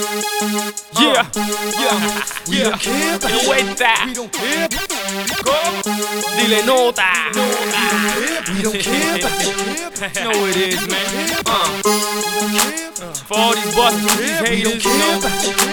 Yeah, yeah, yeah. Vuelta. We don't care. Dile nota. We don't care. You know what it is, man. For all these busters, these haters, you know.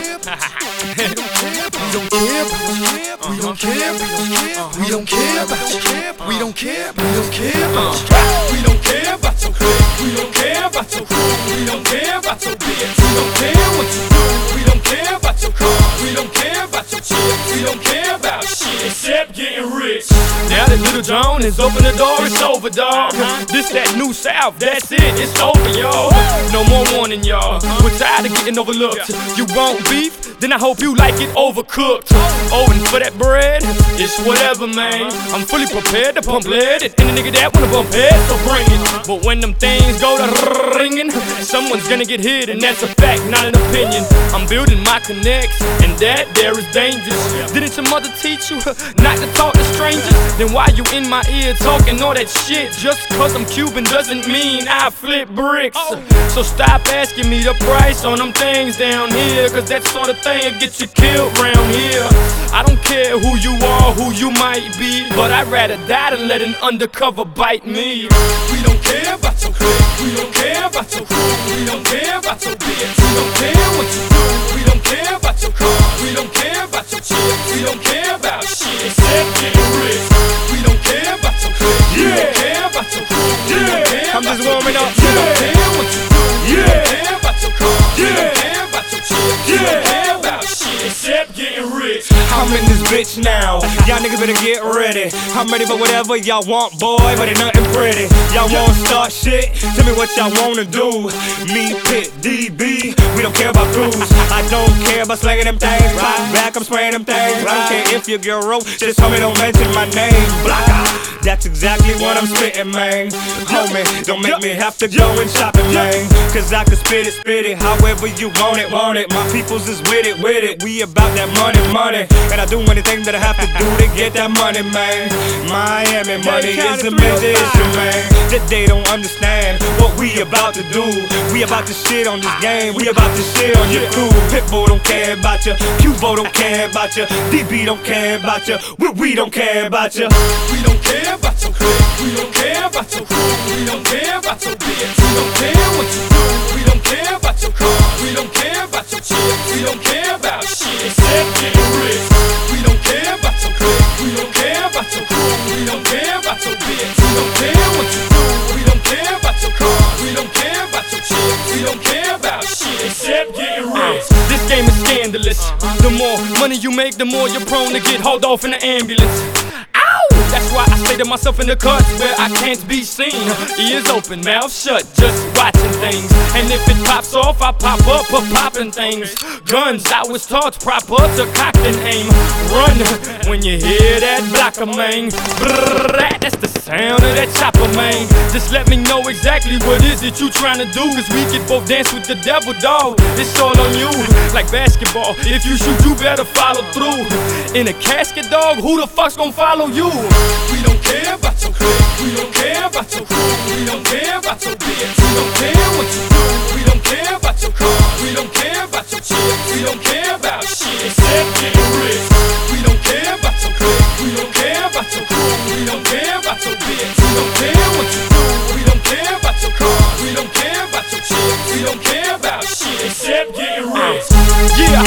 We don't care. We don't care. We don't care. We don't care. We don't care. We don't care about your clique. We don't care about your crew. We don't care about your bitch. We don't care what you do. We don't care about your car. We don't care about your chick. We don't care about shit except getting rich. Now that Little John has opened the door, it's over, dog. This that new South, that's it, it's over, y'all. No more warning, y'all. We're tired of getting overlooked. You want beef? Then I hope you like it overcooked. Oh, and for that bread, it's whatever, man. I'm fully prepared to pump lead at any nigga that wanna bump head, so bring it. But when them things go to ringing, someone's gonna get hit, and that's a fact, not an opinion. I'm building my connects, and that there is dangerous. Didn't your mother teach you not to talk to strangers? Then why you in my ear talking all that shit? Just cause I'm Cuban doesn't mean I flip bricks. So stop asking me the price on them things down here, cause that sort of thing get you killed round here. I don't care who you are, who you might be, but I'd rather die than let an undercover bite me. We don't care about your clique. We don't care about your crew. We don't care about your bitch. We don't care what you do. We don't care about your car. We don't care about your chick. We don't care about shit except getting rich. We don't care about your clique. We don't care about your crew. We don't care I'm just warming up. We don't care what you do. We don't care about your car. We don't care about your chick. We don't care about shit except getting rich. I'm in this bitch now. Y'all niggas better get ready. I'm ready for whatever y'all want, boy, but ain't nothing pretty. Y'all wanna start shit? Tell me what y'all wanna do. Me, Pit, DB, we don't care about crews. I don't care about slanging them things. Right back, I'm spraying them things. I don't care if your girl wrote, just tell me don't mention my name. Blocka, that's exactly what I'm spitting, man. Homie, don't make me have to go and shopping, man. Cause I can spit it, however you want it, want it. My peoples is with it. We about that money. And I do anything that I have to do to get that money, man. Miami money is a major issue, man. That they don't understand what we about to do. We about to shit on this game. We about to shit on your crew. Pitbull don't care about you. Cubo don't care about you. DB don't care about you. We don't care about you. We don't care about your clique. We don't care about your crew. We don't care about your bitch. We don't care what you do. We don't care about your car. We don't care about your chick. We don't care about shit except getting rich. We don't care about your clique. We don't care about your crew. We don't care about your bitch. We don't care what you do. We don't care about your car. We don't care about your chick. We don't care about shit except getting rich. This game is scandalous. The more money you make, the more you're prone to get hauled off in the ambulance. Ow! That's why I stay to myself in the cuts where I can't be seen. Ears open, mouth shut, just watching things. And if it pops off, I pop up for popping things. Guns, I was taught proper to cock and aim. Run when you hear that blocker, man. Brrrr, that's the sound of that chopper, man. Just let me know exactly what is it you trying to do, cause we can both dance with the devil, dog. It's all on you, like basketball. If you shoot, you better follow through. In a casket, dog, who the fuck's gonna follow you? We don't care about your clique. We don't care about your crew. We don't care about your bitch. We don't care what you do. We don't care about your car. We don't care about your chick. We don't care about shit except getting rich. We don't care about your clique. We don't care about your crew. We don't care about your bitch. We don't care what you do. We don't care about your car. We don't care about your chick. We don't care about shit except getting rich. Yeah.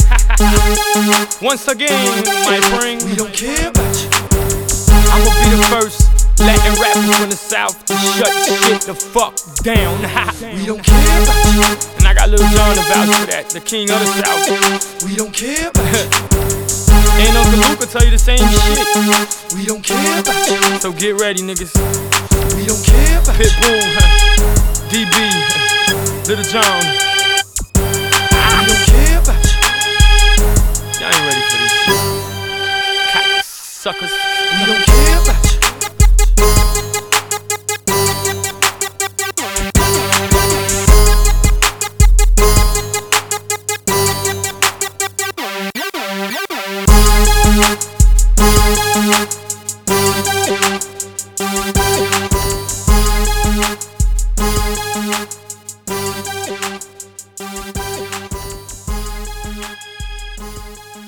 Once again, my friend, We don't care about you. I'ma be the first Latin rapper from the South to shut shit the fuck down. We don't care about you. And I got Lil John to vouch for that, the king of the South. We don't care about you. And Uncle Luke will tell you the same shit. We don't care about you. So get ready, niggas. We don't care about you. Pitbull, DB, Little John. We don't care about you. Y'all ain't ready for this shit. Cocksuckers. We don't care about you.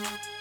Bye.